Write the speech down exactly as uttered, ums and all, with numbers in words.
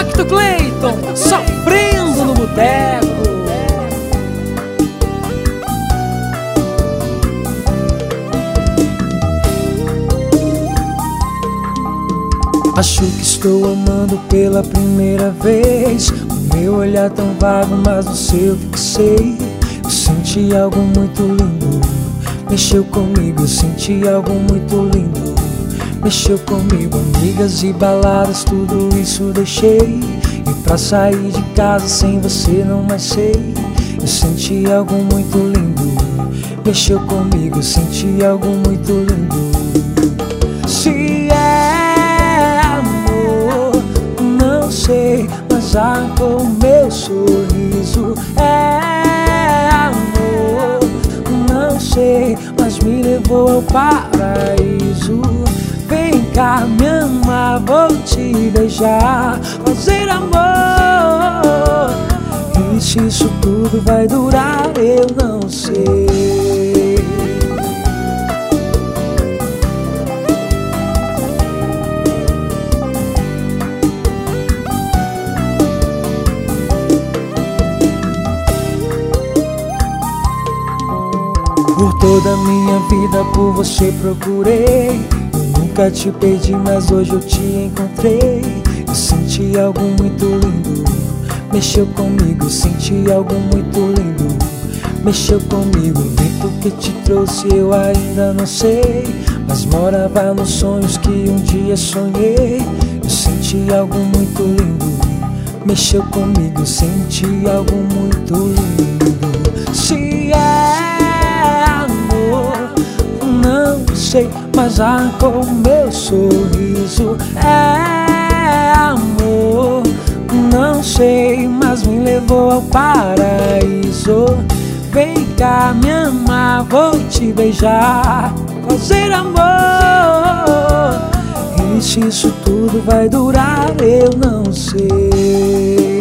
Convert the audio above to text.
Cacto Cleiton, sofrendo no boteco. Acho que estou amando pela primeira vez. O meu olhar tão vago, mas no seu fixei. Eu senti algo muito lindo, mexeu comigo. Eu senti algo muito lindo, mexeu comigo. Amigas e baladas, tudo isso deixei. E pra sair de casa sem você não mais sei. Eu senti algo muito lindo, mexeu comigo. Eu senti algo muito lindo. Se é amor, não sei, mas arrancou meu sorriso. É amor, não sei, mas me levou ao paraíso. Vem cá, me ama, vou te beijar, fazer amor. E se isso tudo vai durar, eu não sei. Por toda a minha vida por você procurei. Eu nunca te perdi, mas hoje eu te encontrei. Eu senti algo muito lindo, mexeu comigo. Senti algo muito lindo, mexeu comigo. O vento que te trouxe eu ainda não sei, mas morava nos sonhos que um dia sonhei. Eu senti algo muito lindo, mexeu comigo. Senti algo muito lindo. Se é amor, não sei, mas arrancou meu sorriso. É amor, não sei, mas me levou ao paraíso. Vem cá, me amar, vou te beijar, fazer amor. E se isso tudo vai durar, eu não sei.